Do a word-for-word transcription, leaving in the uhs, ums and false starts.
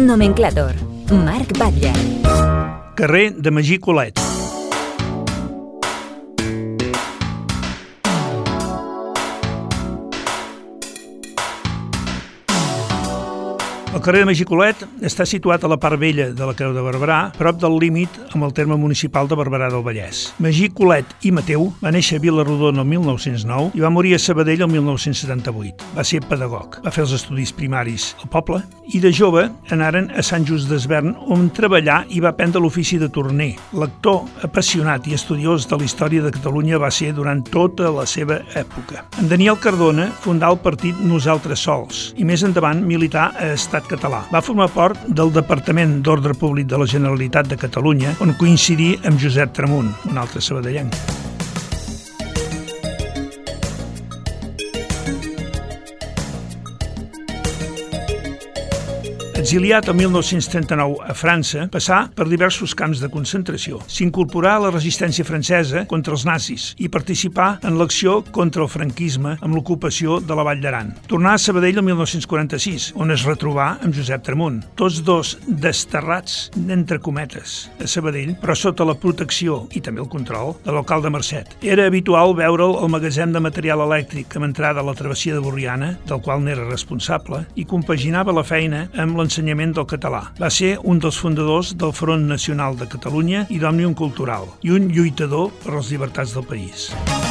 Nomenclàtor. Marc Batlle. Carrer de Magí Colet. El carrer de Magí Colet està situat a la part vella de la Creu de Barberà, prop del límit amb el terme municipal de Barberà del Vallès. Magí Colet i Mateu va néixer a Vila-rodona el mil nou-cents nou i va morir a Sabadell el mil nou-cents setanta-vuit. Va ser pedagog. Va fer els estudis primaris al poble i de jove anaren a Sant Just Desvern, on treballà i va aprendre l'ofici de torner. Lector apassionat i estudiós de la història de Catalunya va ser durant tota la seva època. En Daniel Cardona fundà el partit Nosaltres Sols i més endavant milità a Estat Català. Va formar part del Departament d'Ordre Públic de la Generalitat de Catalunya, on coincidí amb Josep Tramunt, un altre sabadellenc. Exiliat el mil nou-cents trenta-nou a França, passà per diversos camps de concentració. S'incorporà a la resistència francesa contra els nazis i participà en l'acció contra el franquisme amb l'ocupació de la Vall d'Aran. Tornà a Sabadell el mil nou-cents quaranta-sis, on es retrobà amb Josep Tramunt, tots dos desterrats, entre cometes, a Sabadell, però sota la protecció i també el control de l'alcalde Marcet. Era habitual veure'l al magatzem de material elèctric amb entrada a la travessia de Borriana, del qual n'era responsable, i compaginava la feina amb l'ensenyament ensenyament del català. Va ser un dels fundadors del Front Nacional de Catalunya i d'Òmnium Cultural i un lluitador per les llibertats del país.